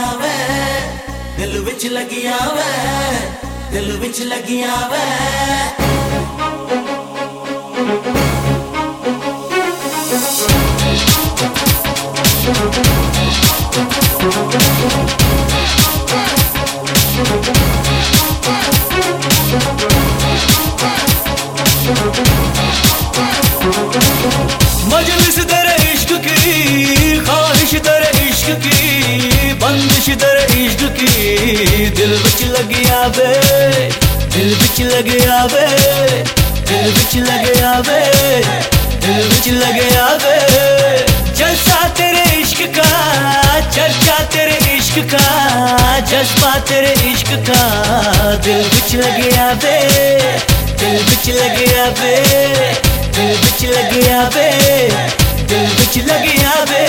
वे, दिल विच लगिया वे, दिल विच लगिया वे। मजलिस तेरे इश्क की, ख्वाहिश तेरे इश्क की, बंदिश तेरे इश्क की, दिल विच लगिया वे, दिल विच लगिया वे, दिल विच लगिया वे, दिल विच लगिया वे। जलसा तेरे इश्क का, चर्चा तेरे इश्क का, जज्बा तेरे इश्क का, दिल विच लगिया वे, दिल विच लगिया वे, दिल विच लगिया वे, दिल विच लगिया वे।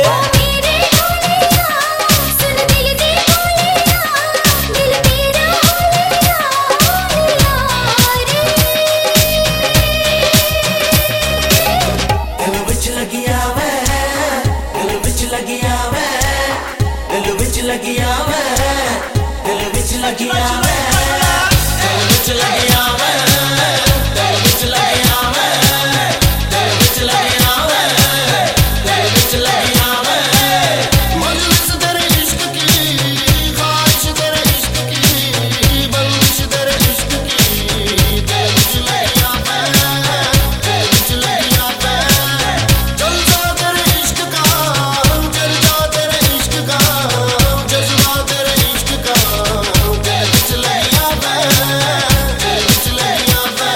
दिल विच लगिया वे, दिल विच लगिया वे, दिल विच लगिया वे, दिल विच लगिया वे, दिल विच लगिया वे, दिल विच लगिया वे, दिल विच लगिया वे, दिल विच लगिया वे। मजलिस तेरे इश्क की, ख्वाहिश तेरे इश्क की, बंदिश तेरे इश्क की, दिल विच लगिया वे, दिल विच लगिया वे। जलसा तेरे इश्क का, चर्चा तेरे इश्क का, जज्बा तेरे इश्क का, दिल विच लगिया वे, दिल विच लगिया वे।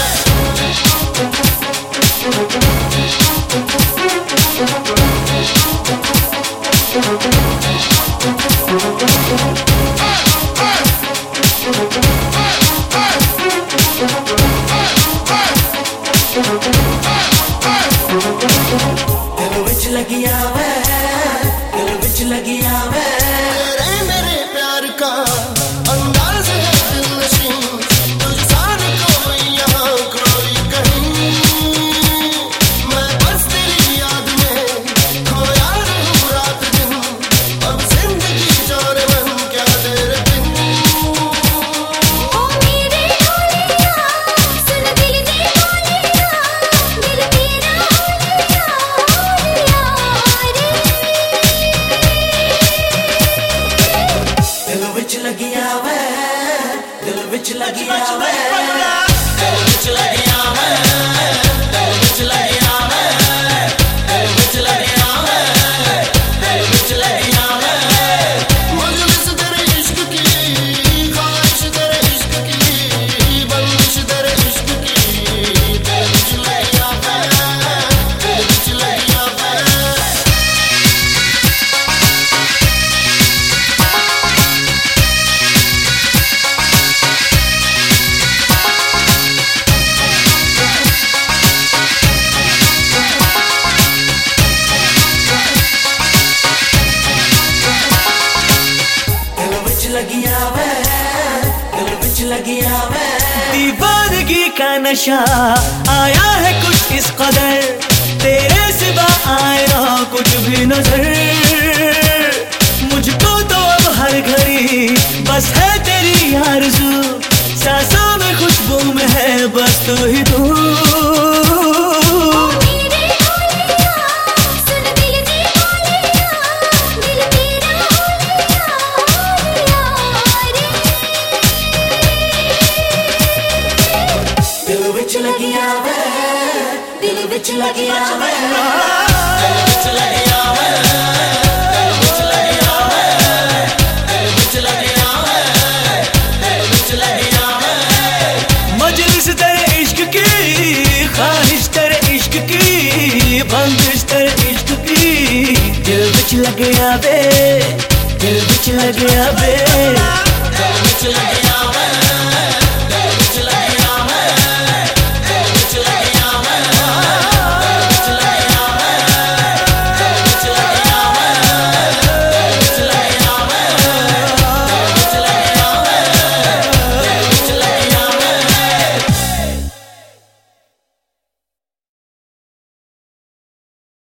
दिल विच लगिया वे, दिल विच लगिया वे। तेरे मेरे प्यार का अंदाज है दिलनशीं, तुझसा न कोई यहाँ कोई कहीं। मैं बस तेरी याद में खोया रहूं रात दिन, अब जिंदगी जाने मन क्या तेरे बिन। दिल विच लगिया वे, दिल विच लगिया वे, दिल विच लगिया वे, दिल विच लगिया वे, दिल विच लगिया वे, दिल विच लगिया वे। मजलिस तेरे इश्क की, ख्वाहिश तेरे इश्क की, बंदिश तेरे इश्क की, दिल विच लगिया वे, दिल विच लगिया वे। दिल विच लगिया वे, दिल विच लगिया वे। दीवानगी का नशा आया है कुछ इस कदर, तेरे सिवा आए ना कुछ भी नजर। मुझको तो अब हर घड़ी बस है तेरी आरज़ू, सांसों में खुशबू में है बस तू ही तू। दिल विच लगिया वे, दिल विच लगिया वे, दिल विच लगिया वे, दिल विच लगिया वे, दिल विच लगिया वे, दिल विच लगिया वे। मजलिस तेरे इश्क की, ख्वाहिश तेरे इश्क की, बंदिश तेरे इश्क की, दिल विच लगिया वे, दिल विच लगिया वे, दिल विच लगिया